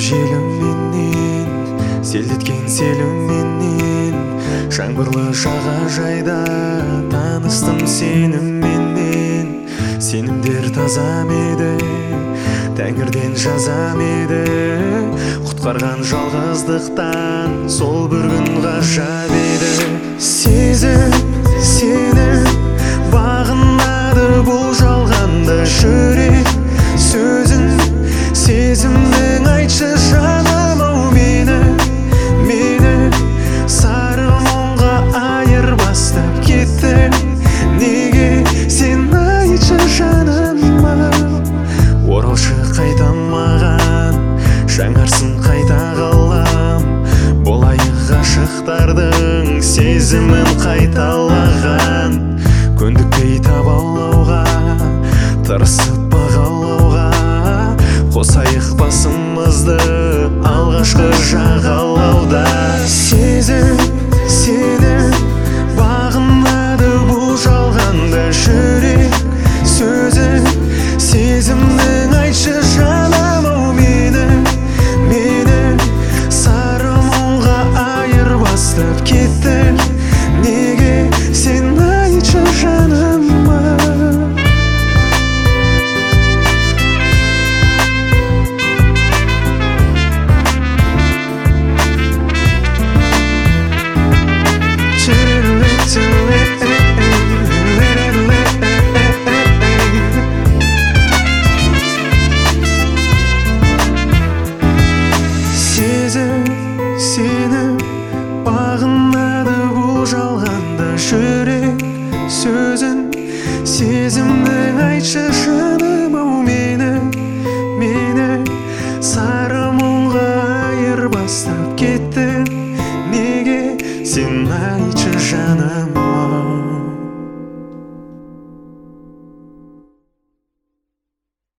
желім менен, селдеткен селім менен, жаңбырлы жағажайда таныстым сенімменен. Сенімдер тазам еді, тәңірден жазам еді, құтқарған жалғыздықтан сол бір күн ғажап еді. Сезім сені бағынады бұл жалғанда жүрек сөзін, сезімнің айтшы жаным ау мені сары мұңға айырбастап кетті. Неге сен айтшы жаным ау, оралшы қайта маған, жаңарсын қайта қалам, болайық ғашықтардың сезімін қайталаған. Көндікпей табалауға, тырысып бағалауға, қосайық басымызды алғашқы жағалауда. Сезім сені бағынады бұл жалғанда жүрек сөзін, сезімнің айтшы жаным ау мені сары мұңға айырбастап кетті. Неге сен айтшы жаным ау. Сезім сені бағынады бұл жалғанда жүрек сөзін, сезімнің айтшы жаным ау мені сары мұңға айырбастап кетті. Неге сен айтшы жаным.